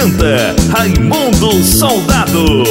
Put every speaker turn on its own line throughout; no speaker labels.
canta Raimundo Soldado.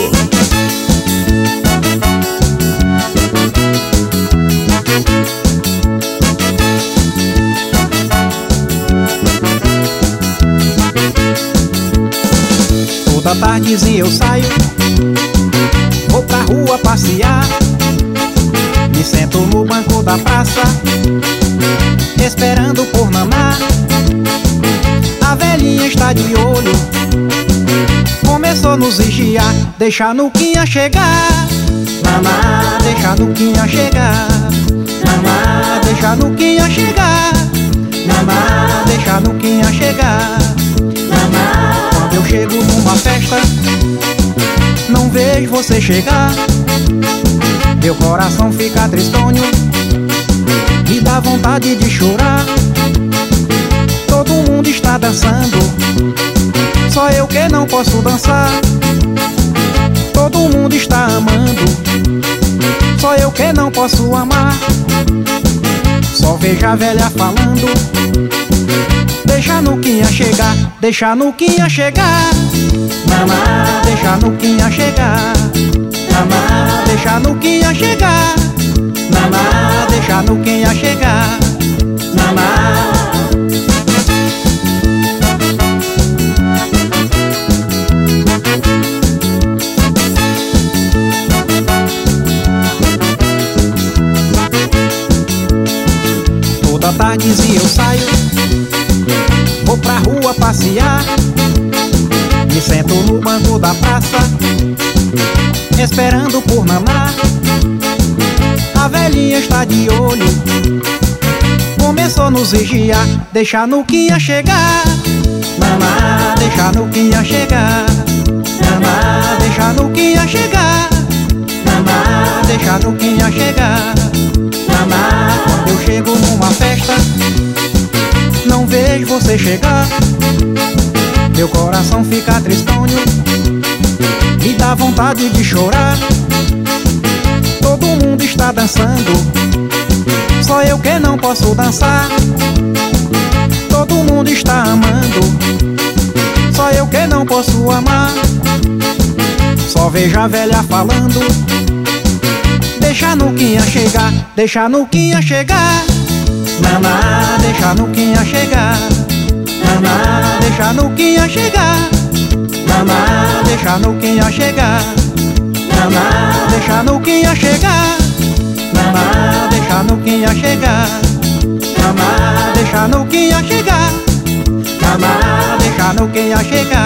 Toda tardezinha eu saio, vou pra rua passear, me sento no banco da praça, esperando por naná. A velhinha está de olho, começou a nos vigiar. Deixa a Nuquinha chegar, naná, deixa a Nuquinha chegar, naná, deixa a Nuquinha chegar, naná, deixa a Nuquinha chegar, naná. Quando eu chego numa festa, não vejo você chegar, meu coração fica tristonho, me dá vontade de chorar. Todo mundo está dançando, só eu que não posso dançar. Todo mundo está amando, só eu que não posso amar. Só vejo a velha falando, deixa a Nuquinha chegar, deixa a Nuquinha chegar, naná, deixa a Nuquinha chegar, naná, deixa a Nuquinha chegar, naná, deixa a Nuquinha chegar, naná. Toda tardezinha eu saio, vou pra rua passear, me sento no banco da praça, esperando por naná. A velhinha está de olho, começou a nos vigiar. Deixa a Nuquinha chegar, naná, deixa a Nuquinha chegar, naná, deixa a Nuquinha chegar, naná, deixa a Nuquinha chegar, naná. Quando eu chego numa festa, não vejo você chegar, meu coração fica tristonho, me dá vontade de chorar. Todo mundo está dançando, só eu que não posso dançar. Todo mundo está amando, só eu que não posso amar. Só vejo a velha falando, deixa a Nuquinha chegar, deixa a Nuquinha chegar, naná, deixa a Nuquinha chegar, naná, deixa a Nuquinha chegar, naná, deixa a Nuquinha chegar, naná, deixa a Nuquinha chegar, naná, deixa a Nuquinha chegar, naná, deixa a Nuquinha chegar, naná, deixa a Nuquinha chegar.